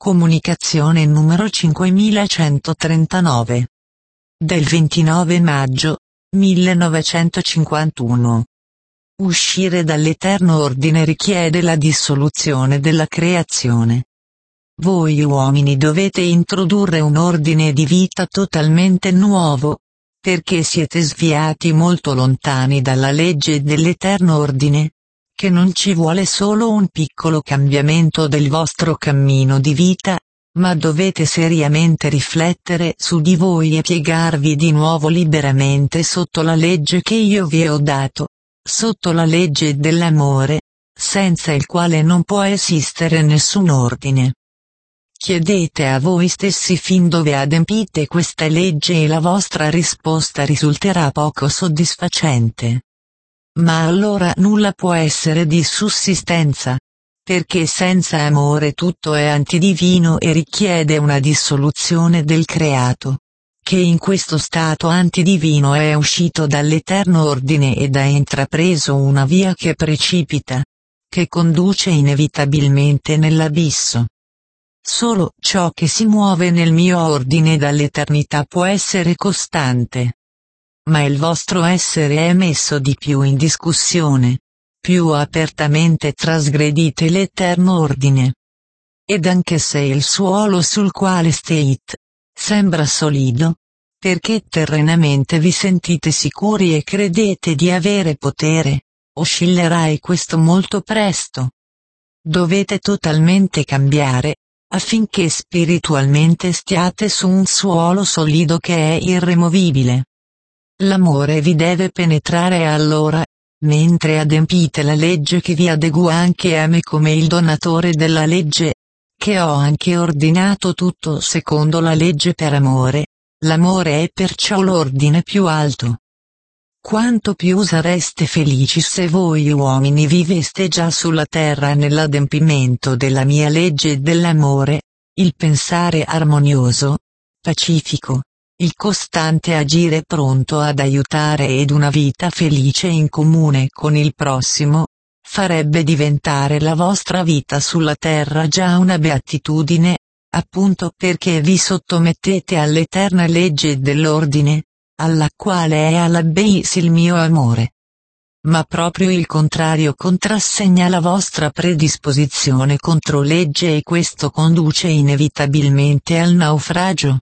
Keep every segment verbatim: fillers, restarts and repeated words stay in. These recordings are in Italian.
Comunicazione numero cinquemilacentotrentanove. Del ventinove maggio millenovecentocinquantuno. Uscire dall'eterno ordine richiede la dissoluzione della creazione. Voi uomini dovete introdurre un ordine di vita totalmente nuovo, perché siete sviati molto lontani dalla legge dell'eterno ordine, che non ci vuole solo un piccolo cambiamento del vostro cammino di vita, ma dovete seriamente riflettere su di voi e piegarvi di nuovo liberamente sotto la legge che io vi ho dato, sotto la legge dell'amore, senza il quale non può esistere nessun ordine. Chiedete a voi stessi fin dove adempite questa legge e la vostra risposta risulterà poco soddisfacente. Ma allora nulla può essere di sussistenza, perché senza amore tutto è antidivino e richiede una dissoluzione del creato, che in questo stato antidivino è uscito dall'eterno ordine ed ha intrapreso una via che precipita, che conduce inevitabilmente nell'abisso. Solo ciò che si muove nel mio ordine dall'eternità può essere costante. Ma il vostro essere è messo di più in discussione, più apertamente trasgredite l'eterno ordine. Ed anche se il suolo sul quale state sembra solido, perché terrenamente vi sentite sicuri e credete di avere potere, oscillerà e questo molto presto. Dovete totalmente cambiare, affinché spiritualmente stiate su un suolo solido che è irremovibile. L'amore vi deve penetrare allora, mentre adempite la legge che vi adegua anche a me come il donatore della legge, che ho anche ordinato tutto secondo la legge per amore, l'amore è perciò l'ordine più alto. Quanto più sareste felici se voi uomini viveste già sulla terra nell'adempimento della mia legge dell'amore, il pensare armonioso, pacifico, il costante agire pronto ad aiutare ed una vita felice in comune con il prossimo, farebbe diventare la vostra vita sulla terra già una beatitudine, appunto perché vi sottomettete all'eterna legge dell'ordine, alla quale è all'abbis il mio amore. Ma proprio il contrario contrassegna la vostra predisposizione contro legge e questo conduce inevitabilmente al naufragio.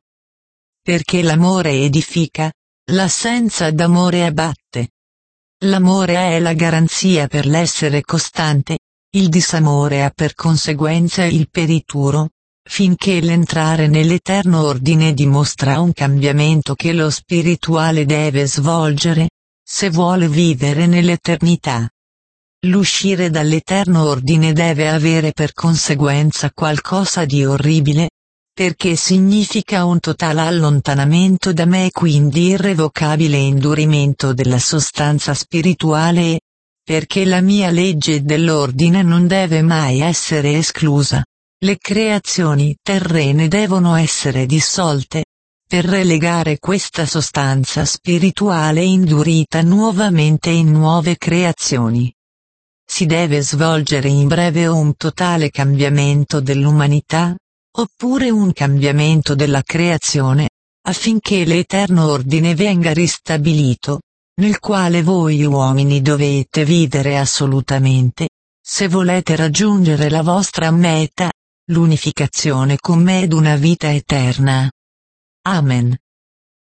Perché l'amore edifica, l'assenza d'amore abbatte. L'amore è la garanzia per l'essere costante, il disamore ha per conseguenza il perituro, finché l'entrare nell'eterno ordine dimostra un cambiamento che lo spirituale deve svolgere, se vuole vivere nell'eternità. L'uscire dall'eterno ordine deve avere per conseguenza qualcosa di orribile, perché significa un totale allontanamento da me e quindi irrevocabile indurimento della sostanza spirituale e, perché la mia legge dell'ordine non deve mai essere esclusa, le creazioni terrene devono essere dissolte, per relegare questa sostanza spirituale indurita nuovamente in nuove creazioni. Si deve svolgere in breve un totale cambiamento dell'umanità, oppure un cambiamento della creazione, affinché l'eterno ordine venga ristabilito, nel quale voi uomini dovete vivere assolutamente, se volete raggiungere la vostra meta, l'unificazione con me ed una vita eterna. Amen.